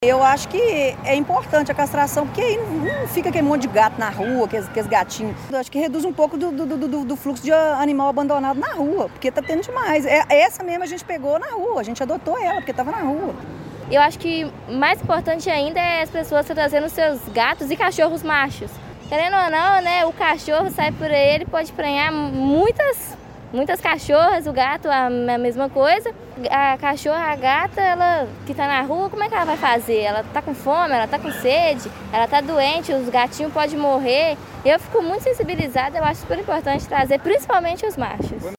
Eu acho que é importante a castração, porque aí não fica aquele monte de gato na rua, aqueles gatinhos. Eu acho que reduz um pouco do fluxo de animal abandonado na rua, porque tá tendo demais. Essa mesmo a gente pegou na rua, a gente adotou ela, porque estava na rua. Eu acho que mais importante ainda é as pessoas trazendo seus gatos e cachorros machos. Querendo ou não, né, o cachorro sai por aí, ele pode prenhar muitas cachorras, o gato a mesma coisa. A cachorra, a gata, ela que tá na rua, como é que ela vai fazer? Ela tá com fome, ela tá com sede, ela tá doente, os gatinhos podem morrer. Eu fico muito sensibilizada, eu acho super importante trazer, principalmente os machos.